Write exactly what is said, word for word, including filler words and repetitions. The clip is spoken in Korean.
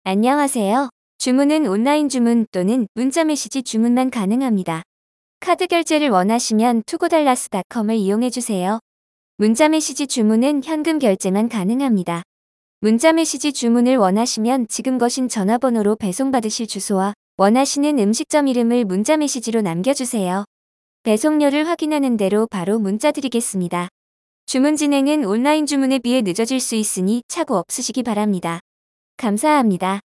안녕하세요. 주문은 온라인 주문 또는 문자메시지 주문만 가능합니다. 카드 결제를 원하시면 투고달라스닷컴을 이용해주세요. 문자메시지 주문은 현금 결제만 가능합니다. 문자메시지 주문을 원하시면 지금 거신 전화번호로 배송받으실 주소와 원하시는 음식점 이름을 문자메시지로 남겨주세요. 배송료를 확인하는 대로 바로 문자 드리겠습니다. 주문 진행은 온라인 주문에 비해 늦어질 수 있으니 착오 없으시기 바랍니다. 감사합니다.